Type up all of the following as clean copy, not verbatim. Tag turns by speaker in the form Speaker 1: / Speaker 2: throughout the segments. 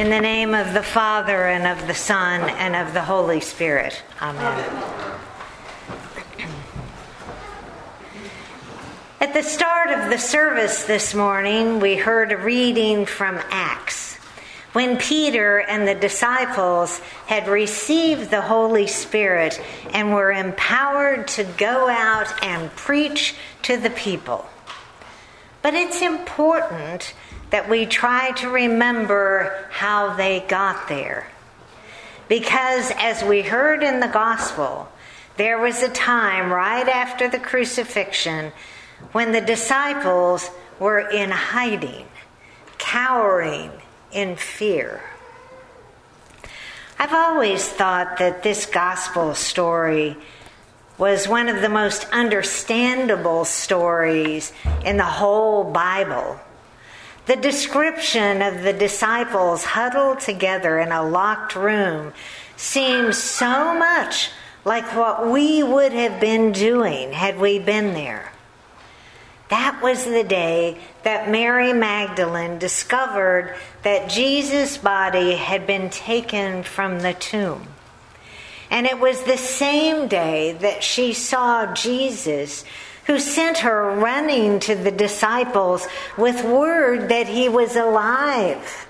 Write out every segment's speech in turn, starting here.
Speaker 1: In the name of the Father, and of the Son, and of the Holy Spirit. Amen. At the start of the service this morning, we heard a reading from Acts, when Peter and the disciples had received the Holy Spirit and were empowered to go out and preach to the people. But it's important that we try to remember how they got there. Because as we heard in the gospel, there was a time right after the crucifixion when the disciples were in hiding, cowering in fear. I've always thought that this gospel story was one of the most understandable stories in the whole Bible. The description of the disciples huddled together in a locked room seems so much like what we would have been doing had we been there. That was the day that Mary Magdalene discovered that Jesus' body had been taken from the tomb. And it was the same day that she saw Jesus, who sent her running to the disciples with word that he was alive.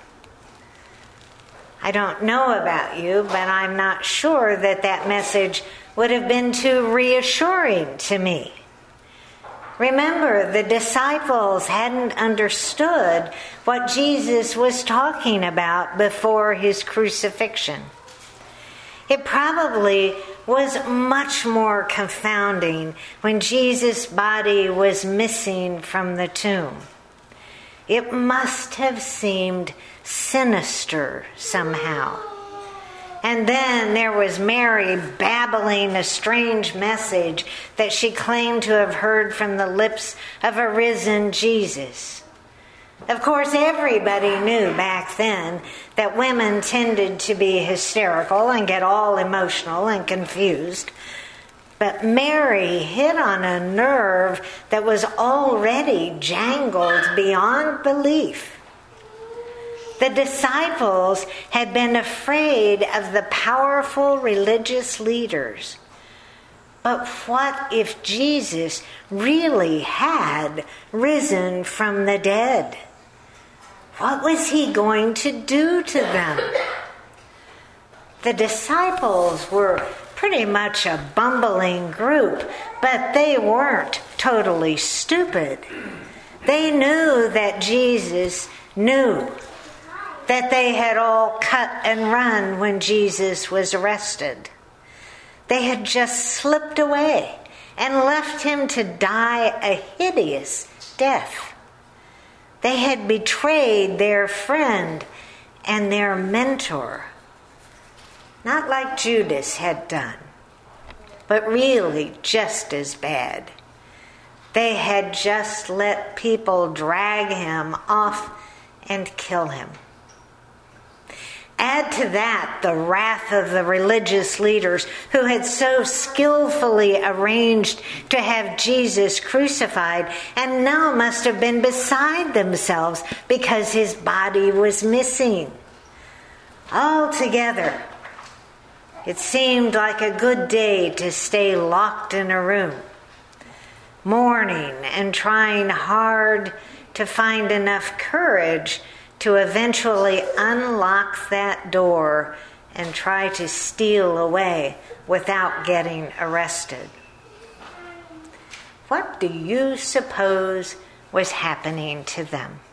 Speaker 1: I don't know about you, but I'm not sure that that message would have been too reassuring to me. Remember, the disciples hadn't understood what Jesus was talking about before his crucifixion. It probably was much more confounding when Jesus' body was missing from the tomb. It must have seemed sinister somehow. And then there was Mary babbling a strange message that she claimed to have heard from the lips of a risen Jesus. Of course, everybody knew back then that women tended to be hysterical and get all emotional and confused. But Mary hit on a nerve that was already jangled beyond belief. The disciples had been afraid of the powerful religious leaders. But what if Jesus really had risen from the dead? What was he going to do to them? The disciples were pretty much a bumbling group, but they weren't totally stupid. They knew that Jesus knew that they had all cut and run when Jesus was arrested. They had just slipped away and left him to die a hideous death. They had betrayed their friend and their mentor. Not like Judas had done, but really just as bad. They had just let people drag him off and kill him. Add to that the wrath of the religious leaders who had so skillfully arranged to have Jesus crucified and now must have been beside themselves because his body was missing. Altogether, it seemed like a good day to stay locked in a room, mourning and trying hard to find enough courage to eventually unlock that door and try to steal away without getting arrested. What do you suppose was happening to them?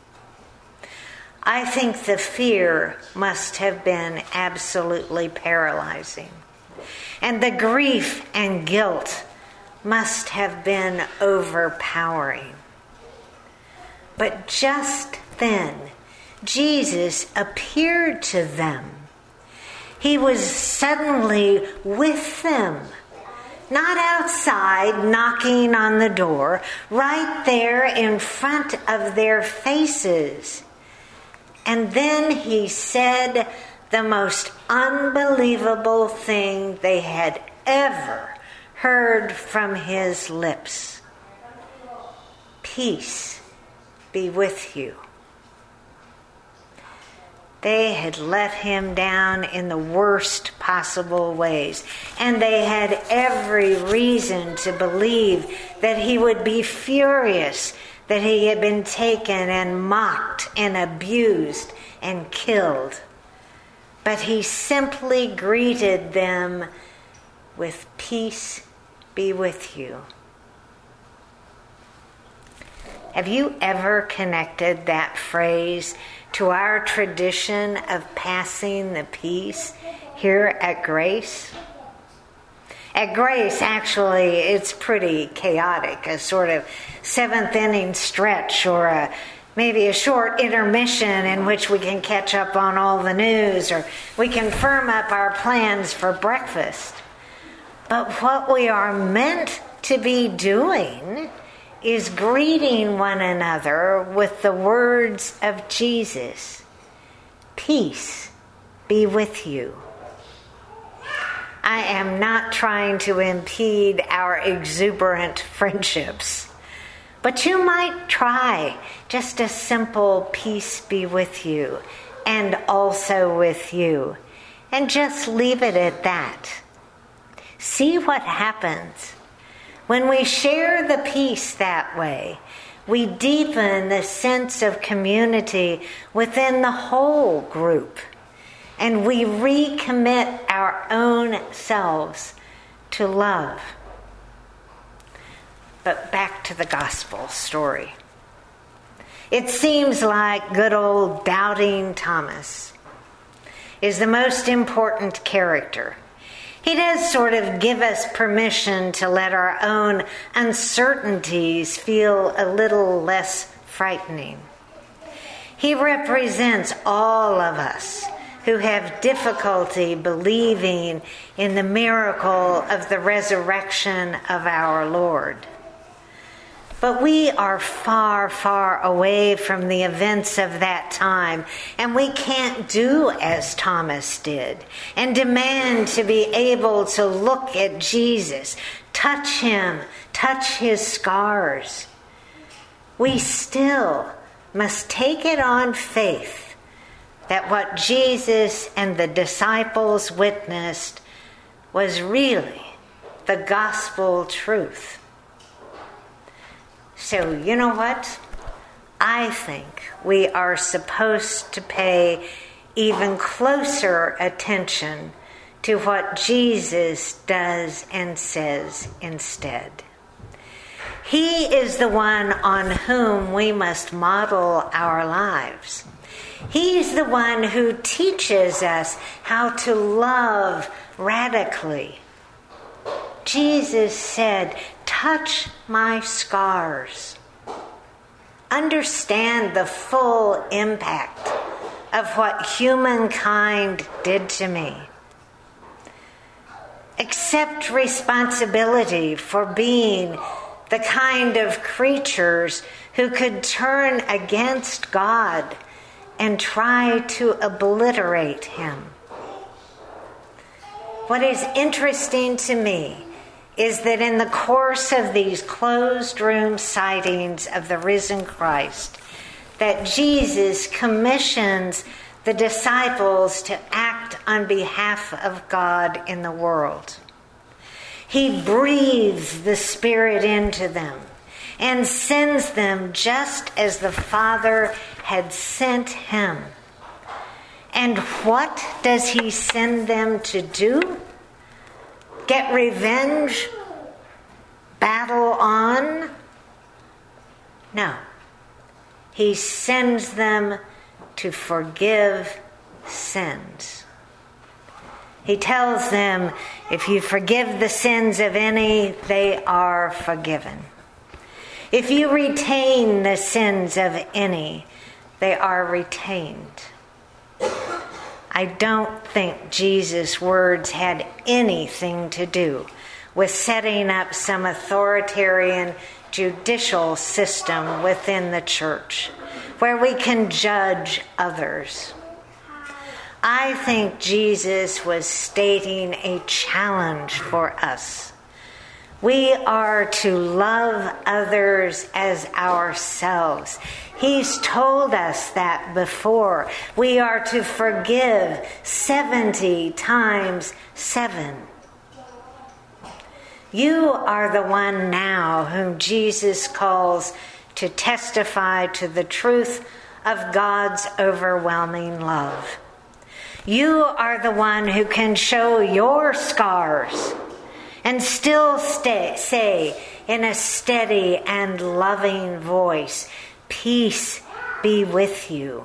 Speaker 1: I think the fear must have been absolutely paralyzing, and the grief and guilt must have been overpowering. But just then, Jesus appeared to them. He was suddenly with them, not outside knocking on the door, right there in front of their faces. And then he said the most unbelievable thing they had ever heard from his lips. Peace be with you. They had let him down in the worst possible ways, and they had every reason to believe that he would be furious that he had been taken and mocked and abused and killed. But he simply greeted them with, "Peace be with you." Have you ever connected that phrase to our tradition of passing the peace here at Grace? At Grace, actually, it's pretty chaotic, a sort of seventh inning stretch or maybe a short intermission in which we can catch up on all the news or we can firm up our plans for breakfast. But what we are meant to be doing is greeting one another with the words of Jesus. Peace be with you. I am not trying to impede our exuberant friendships, but you might try just a simple peace be with you and also with you, and just leave it at that. See what happens. When we share the peace that way, we deepen the sense of community within the whole group, and we recommit our own selves to love. But back to the gospel story. It seems like good old doubting Thomas is the most important character. He does sort of give us permission to let our own uncertainties feel a little less frightening. He represents all of us who have difficulty believing in the miracle of the resurrection of our Lord. But we are far, far away from the events of that time, and we can't do as Thomas did and demand to be able to look at Jesus, touch him, touch his scars. We still must take it on faith that what Jesus and the disciples witnessed was really the gospel truth. So, you know what? I think we are supposed to pay even closer attention to what Jesus does and says instead. He is the one on whom we must model our lives. He's the one who teaches us how to love radically. Jesus said, "Touch my scars." Understand the full impact of what humankind did to me. Accept responsibility for being the kind of creatures who could turn against God and try to obliterate him. What is interesting to me is that in the course of these closed room sightings of the risen Christ, that Jesus commissions the disciples to act on behalf of God in the world. He breathes the Spirit into them and sends them just as the Father had sent him. And what does he send them to do? Get revenge? Battle on? No. He sends them to forgive sins. He tells them, if you forgive the sins of any, they are forgiven. If you retain the sins of any, they are retained. I don't think Jesus' words had anything to do with setting up some authoritarian judicial system within the church where we can judge others. I think Jesus was stating a challenge for us. We are to love others as ourselves. He's told us that before. We are to forgive 70 times 7. You are the one now whom Jesus calls to testify to the truth of God's overwhelming love. You are the one who can show your scars and still say in a steady and loving voice, "Peace be with you."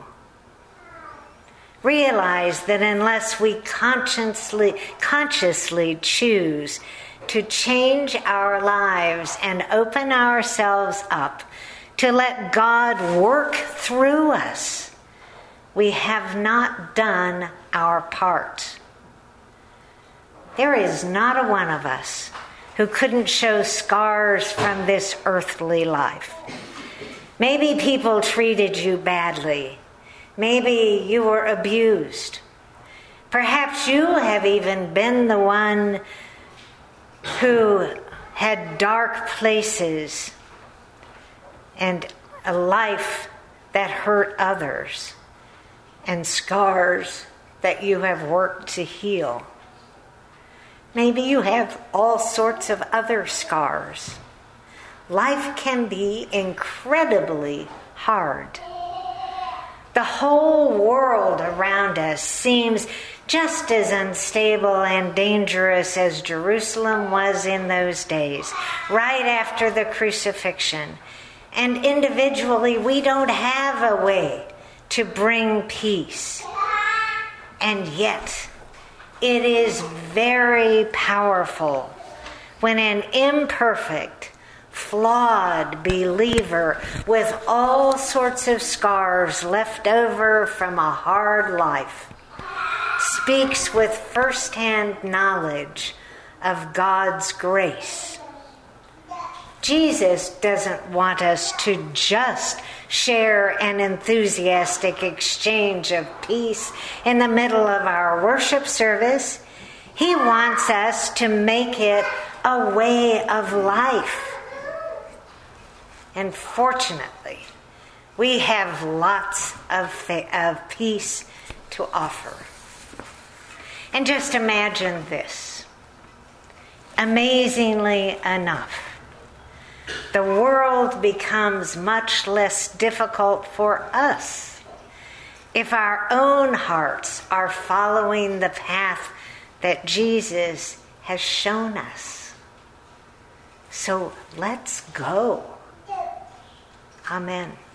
Speaker 1: Realize that unless we consciously choose to change our lives and open ourselves up to let God work through us, we have not done our part. There is not a one of us who couldn't show scars from this earthly life. Maybe people treated you badly. Maybe you were abused. Perhaps you have even been the one who had dark places and a life that hurt others and scars that you have worked to heal. Maybe you have all sorts of other scars. Life can be incredibly hard. The whole world around us seems just as unstable and dangerous as Jerusalem was in those days, right after the crucifixion. And individually, we don't have a way to bring peace. And yet, it is very powerful when an imperfect, flawed believer with all sorts of scars left over from a hard life speaks with firsthand knowledge of God's grace. Jesus doesn't want us to just share an enthusiastic exchange of peace in the middle of our worship service. He wants us to make it a way of life. And fortunately, we have lots of peace to offer. And just imagine this. Amazingly enough, the world becomes much less difficult for us if our own hearts are following the path that Jesus has shown us. So let's go. Amen.